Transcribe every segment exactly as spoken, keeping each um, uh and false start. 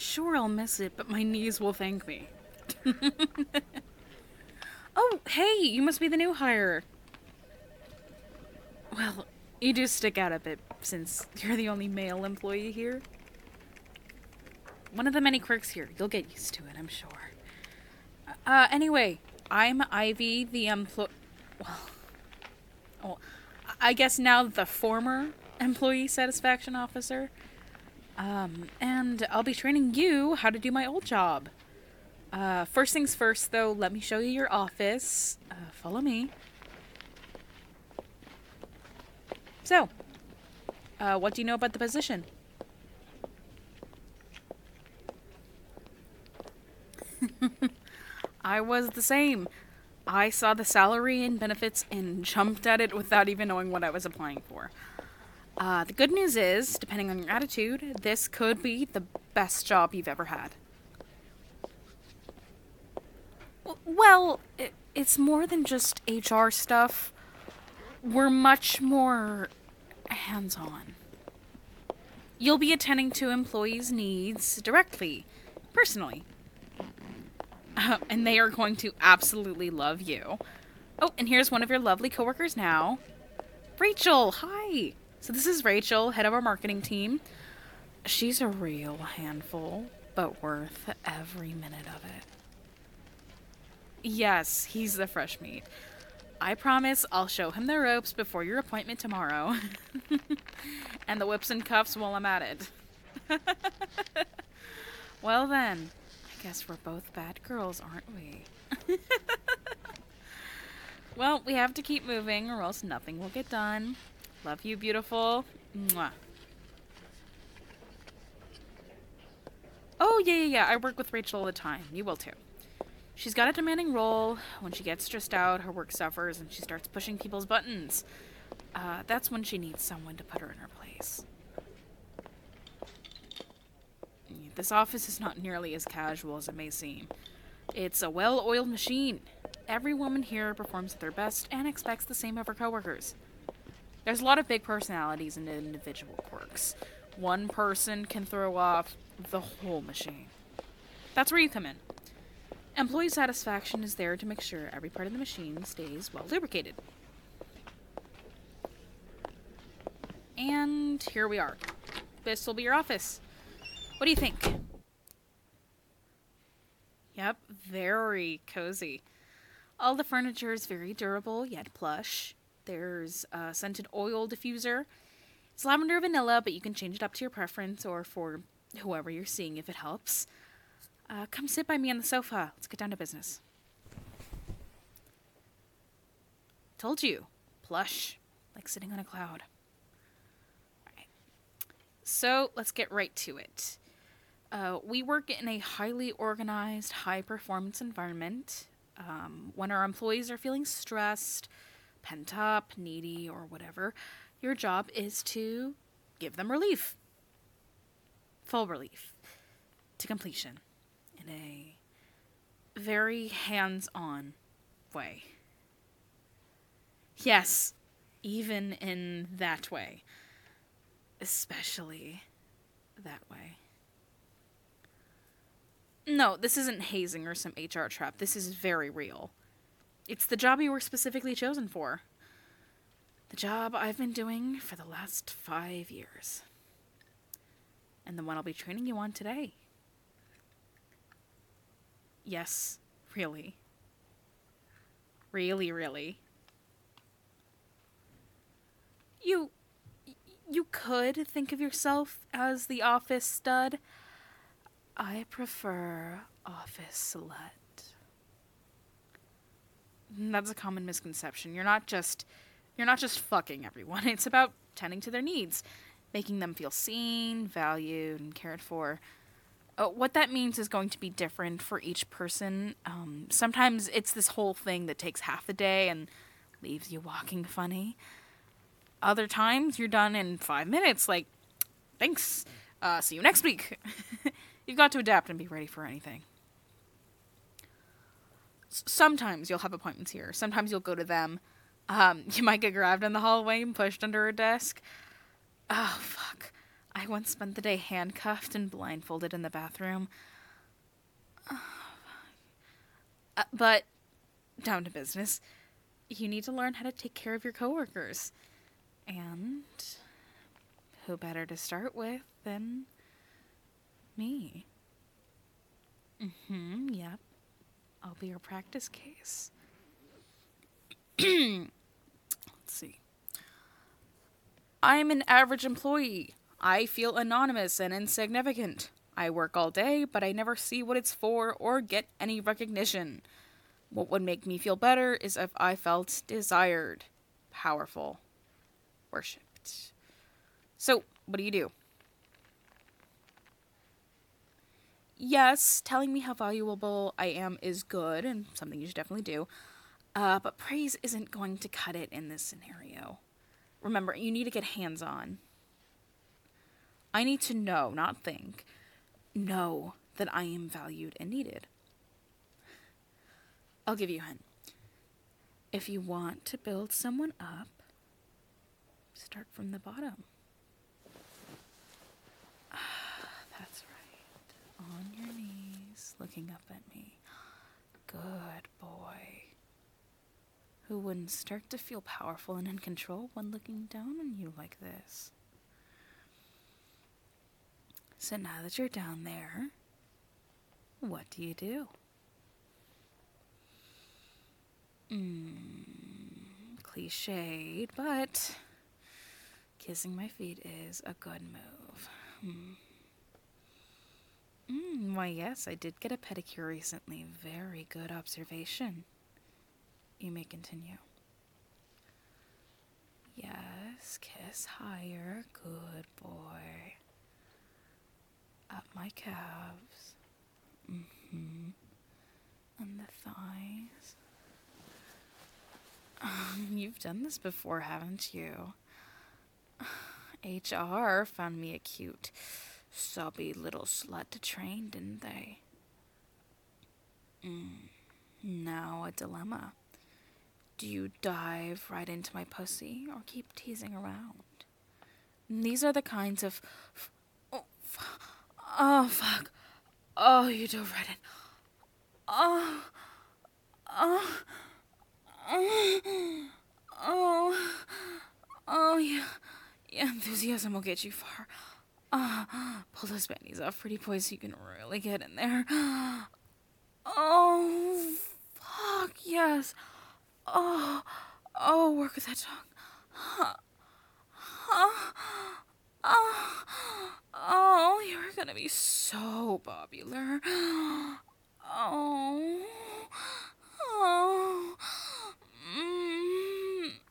Sure, I'll miss it, but my knees will thank me. Oh, hey, you must be the new hire. Well, you do stick out a bit since you're the only male employee here. One of the many quirks here. You'll get used to it, I'm sure. Uh, anyway, I'm Ivy, the employee. Well, well, I guess now the former employee satisfaction officer. Um, and I'll be training you how to do my old job. Uh, first things first, though, let me show you your office. Uh, follow me. So, uh, what do you know about the position? I was the same. I saw the salary and benefits and jumped at it without even knowing what I was applying for. Uh, the good news is, depending on your attitude, this could be the best job you've ever had. Well, it, it's more than just H R stuff. We're much more hands-on. You'll be attending to employees' needs directly, personally. Uh, and they are going to absolutely love you. Oh, and here's one of your lovely coworkers now. Rachel, hi! So this is Rachel, head of our marketing team. She's a real handful, but worth every minute of it. Yes, he's the fresh meat. I promise I'll show him the ropes before your appointment tomorrow. And the whips and cuffs while I'm at it. Well then, I guess we're both bad girls, aren't we? Well, we have to keep moving or else nothing will get done. Love you, beautiful. Mwah. Oh, yeah, yeah, yeah. I work with Rachel all the time. You will too. She's got a demanding role. When she gets stressed out, her work suffers, and she starts pushing people's buttons. Uh, that's when she needs someone to put her in her place. This office is not nearly as casual as it may seem. It's a well-oiled machine. Every woman here performs at their best and expects the same of her coworkers. There's a lot of big personalities and individual quirks. One person can throw off the whole machine. That's where you come in. Employee satisfaction is there to make sure every part of the machine stays well lubricated. And here we are. This will be your office. What do you think? Yep, very cozy. All the furniture is very durable yet plush. There's a scented oil diffuser. It's lavender vanilla, but you can change it up to your preference or for whoever you're seeing if it helps. Uh, come sit by me on the sofa. Let's get down to business. Told you. Plush. Like sitting on a cloud. Alright. So, let's get right to it. Uh, we work in a highly organized, high-performance environment. Um, when our employees are feeling stressed, pent up, needy, or whatever, your job is to give them relief. Full relief. To completion. In a very hands-on way. Yes, even in that way. Especially that way. No, this isn't hazing or some H R trap. This is very real. It's the job you were specifically chosen for. The job I've been doing for the last five years. And the one I'll be training you on today. Yes, really. Really, really. You... You could think of yourself as the office stud. I prefer office slut. That's a common misconception. You're not just... You're not just fucking everyone. It's about tending to their needs. Making them feel seen, valued, and cared for. Uh, what that means is going to be different for each person. Um, sometimes it's this whole thing that takes half a day and leaves you walking funny. Other times, you're done in five minutes. Like, thanks. Uh, see you next week. You've got to adapt and be ready for anything. S- sometimes you'll have appointments here. Sometimes you'll go to them. Um, you might get grabbed in the hallway and pushed under a desk. Oh, fuck. I once spent the day handcuffed and blindfolded in the bathroom. Uh, but, down to business. You need to learn how to take care of your coworkers. And who better to start with than me? Mm-hmm, yep. I'll be your practice case. Let's see. I'm an average employee. I feel anonymous and insignificant. I work all day, but I never see what it's for or get any recognition. What would make me feel better is if I felt desired, powerful, worshipped. So, what do you do? Yes, telling me how valuable I am is good and something you should definitely do. Uh, but praise isn't going to cut it in this scenario. Remember, you need to get hands-on. I need to know, not think, know that I am valued and needed. I'll give you a hint. If you want to build someone up, start from the bottom. That's right. On your knees, looking up at me. Good boy. Who wouldn't start to feel powerful and in control when looking down on you like this? So now that you're down there, what do you do? Mm, cliched, but kissing my feet is a good move. Hmm. Mm, why, yes, I did get a pedicure recently. Very good observation. You may continue. Yes, kiss higher. Good boy. Up my calves. Mm-hmm. And the thighs. Um, you've done this before, haven't you? H R found me a cute, sobby little slut to train, didn't they? Mm. Now a dilemma. Do you dive right into my pussy or keep teasing around? These are the kinds of... F- oh, f- oh, fuck. Oh, you dove right in. Oh, oh, oh, oh, oh, yeah. Yeah, enthusiasm will get you far. Uh, pull those panties off, pretty boy, so you can really get in there. Oh, fuck, yes. Oh, oh, work with that tongue. Oh, oh, oh, you're gonna be so popular. Oh, oh, mm,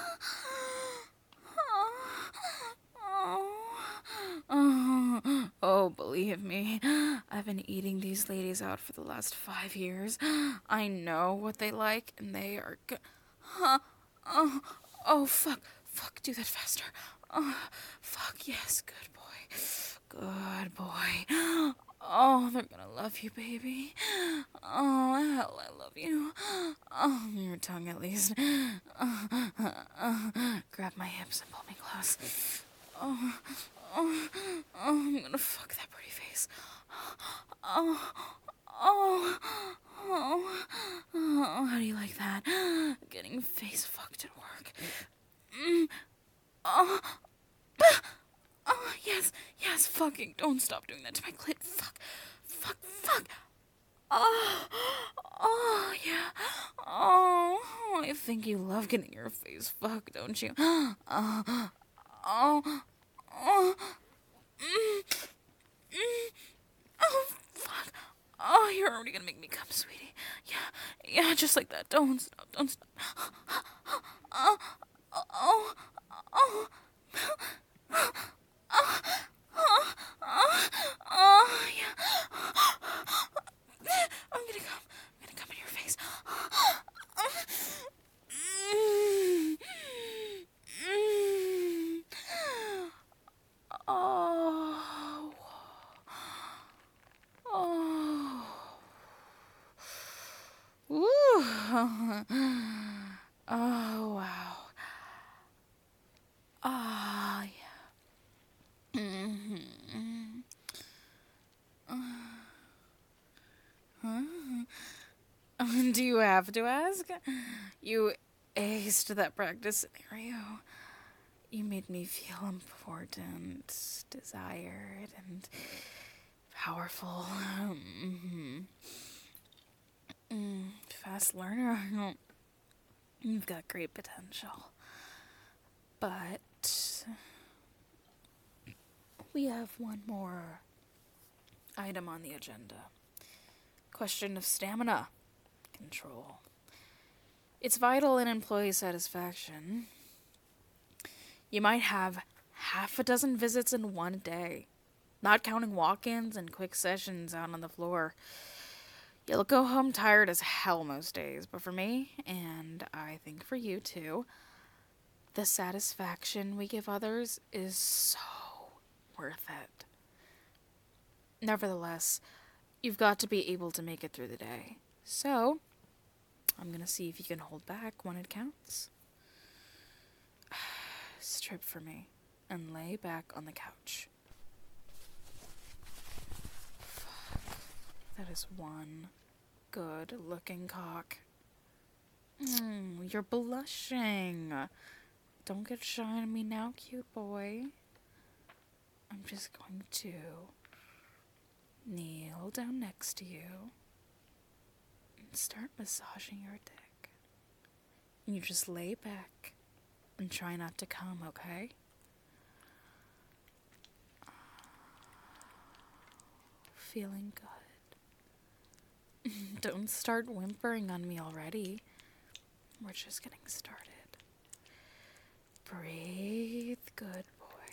oh, oh, believe me, I've been eating these ladies out for the last five years. I know what they like, and they are good. Huh? Oh, oh, fuck, fuck, do that faster. Oh, fuck, yes, good boy, good boy. Oh, they're gonna love you, baby. Oh, hell, I love you. Oh, your tongue at least. Uh, uh, uh, grab my hips and pull me close. Oh, oh, oh, I'm gonna fuck that pretty face. Oh, oh, oh, oh, how do you like that? Getting face fucked at work. Mm, oh, oh, yes, yes, fucking, don't stop doing that to my clit. Fuck, fuck, fuck. Oh, oh, yeah. Oh, I think you love getting your face fucked, don't you? Oh, oh, oh, mm, mm, oh, fuck. Oh, you're already gonna make me come, sweetie. Yeah, yeah, just like that. Don't stop, don't stop. Oh, oh, oh, oh, oh, oh, oh, oh, yeah. I'm gonna come. I'm gonna come in your face. Mm, mm. Oh. Oh. Ooh. Oh, wow. Ah, yeah. Mm-hmm. Huh? Do you have to ask? You aced that practice scenario. You made me feel important, desired, and powerful. Mm-hmm. Mm, fast learner. You've got great potential. But we have one more item on the agenda. Question of stamina control. It's vital in employee satisfaction. You might have half a dozen visits in one day, not counting walk-ins and quick sessions out on the floor. You'll go home tired as hell most days, but for me, and I think for you too, the satisfaction we give others is so worth it. Nevertheless, you've got to be able to make it through the day. So, I'm gonna see if you can hold back when it counts. Strip for me and lay back on the couch. Fuck. That is one good looking cock. Mm, you're blushing. Don't get shy on me now, cute boy. I'm just going to kneel down next to you and start massaging your dick. You just lay back and try not to come, okay? Feeling good. Don't start whimpering on me already. We're just getting started. Breathe, good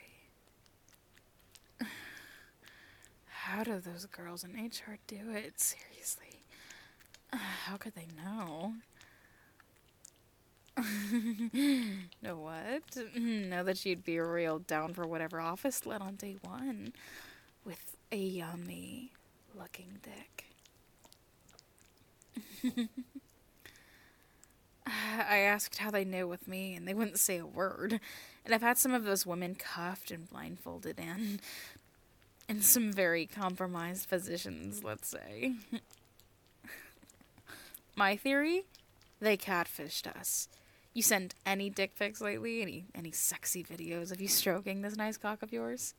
boy. How do those girls in H R do it? Seriously. How could they know? Know what? Know that you'd be real down for whatever office led on day one with a yummy looking dick. I asked how they knew with me, and they wouldn't say a word. And I've had some of those women cuffed and blindfolded and in some very compromised positions, let's say. My theory? They catfished us. You sent any dick pics lately? Any any sexy videos of you stroking this nice cock of yours?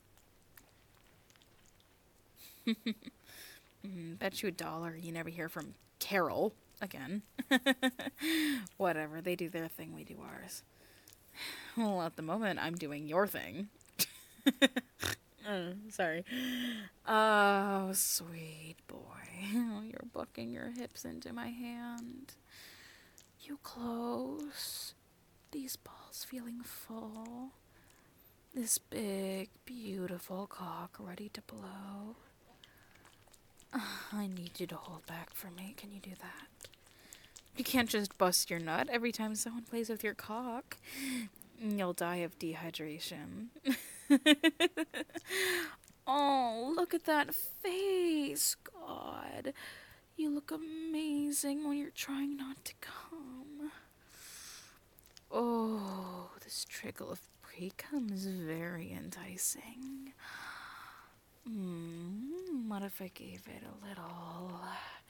mm, bet you a dollar you never hear from Carol again. Whatever, they do their thing, we do ours. Well, at the moment, I'm doing your thing. uh, sorry. Oh, sweet boy. You're bucking your hips into my hand. You close. These balls feeling full. This big, beautiful cock ready to blow. Uh, I need you to hold back for me. Can you do that? You can't just bust your nut every time someone plays with your cock. You'll die of dehydration. Oh, look at that face. God. You look amazing when you're trying not to come. Oh, this trickle of pre-cum is very enticing. Hmm, what if I gave it a little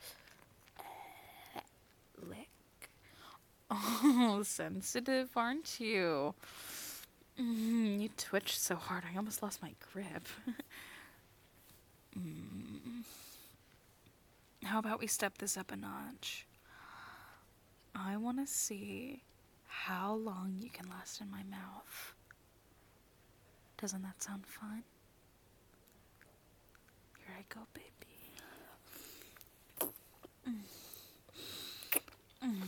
uh, lick? Oh, sensitive, aren't you? Mm, you twitched so hard, I almost lost my grip. mm. How about we step this up a notch? I want to see how long you can last in my mouth. Doesn't that sound fun? Here I go, baby. Mm. Mm.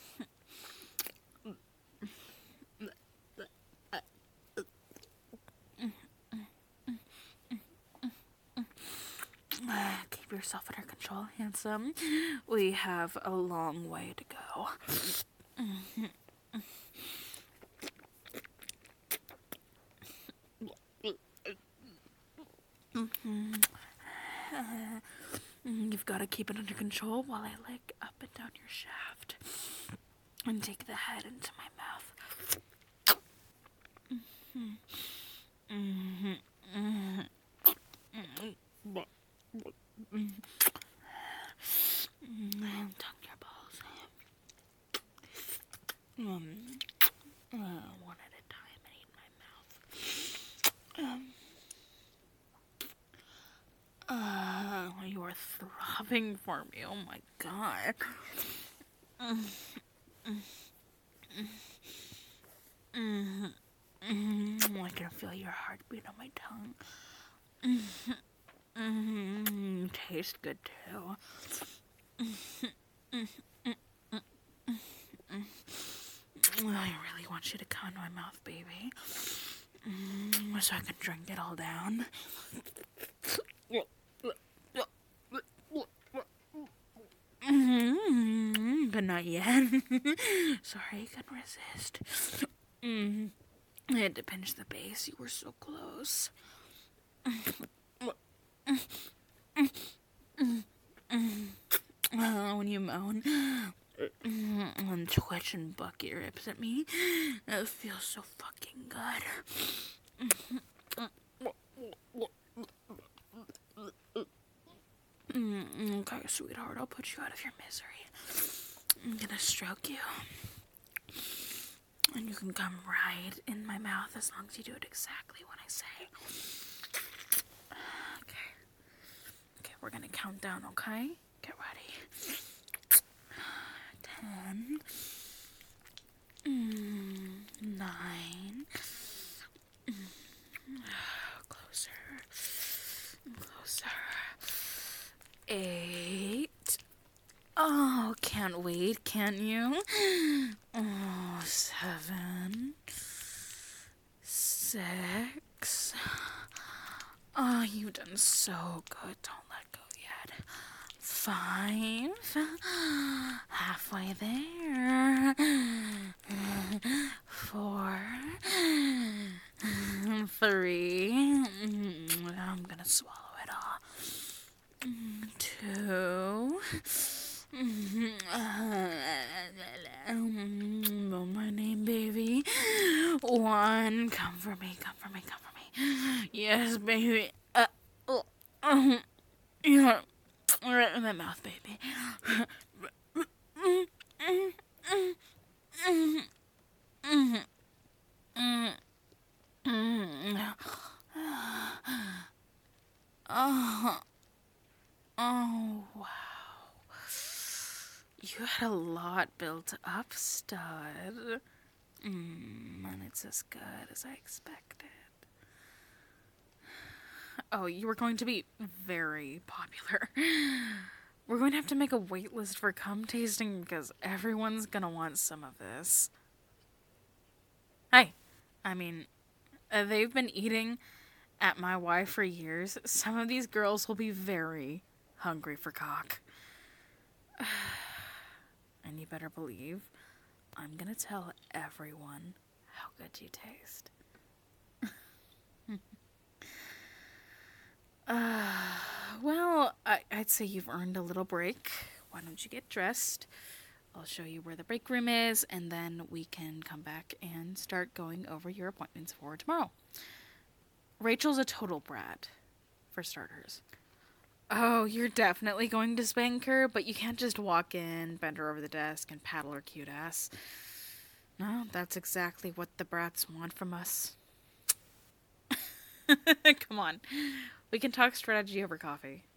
Keep yourself under control, handsome. We have a long way to go. Mm-hmm. Uh, you've got to keep it under control while I lick up and down your shaft and take the head into my mouth. Mm-hmm. Mm-hmm. Um, uh, one at a time. I need my mouth. Um, uh, you are throbbing for me. Oh my god. Mm, mm, mm, mm, I can feel your heartbeat on my tongue. Mm, mm, tastes good too. I really want you to come in my mouth, baby, mm, so I can drink it all down. Mm, but not yet. Sorry, I couldn't resist. Mm, I had to pinch the base. You were so close. Oh, when you moan and twitch and buck your ribs at me, it feels so fucking good. Mm, okay, sweetheart, I'll put you out of your misery. I'm gonna stroke you. And you can come right in my mouth as long as you do it exactly when I say. Okay. Okay, we're gonna count down, okay? Get ready. Ten. Mm, nine. Mm, closer. Closer. Eight. Oh, can't wait, can you? Oh, seven. Six. Oh, you've done so good. Don't let go yet. Five. Halfway there. Four. Three. I'm gonna swallow it all. Two. Know my name, baby. One. Come for me, come for me, come for me. Yes, baby. Uh, oh, um, yeah. Right in my mouth, baby. Oh, oh, wow. You had a lot built up, stud. Mm, and it's as good as I expected. Oh, you were going to be very popular. We're going to have to make a wait list for cum tasting because everyone's gonna want some of this. Hey, I mean, uh, they've been eating at my Y for years. Some of these girls will be very hungry for cock. And you better believe I'm gonna tell everyone how good you taste. uh, well, I- I'd say you've earned a little break. Why don't you get dressed? I'll show you where the break room is, and then we can come back and start going over your appointments for tomorrow. Rachel's a total brat, for starters. Oh, you're definitely going to spank her, but you can't just walk in, bend her over the desk, and paddle her cute ass. No, that's exactly what the brats want from us. Come on. We can talk strategy over coffee.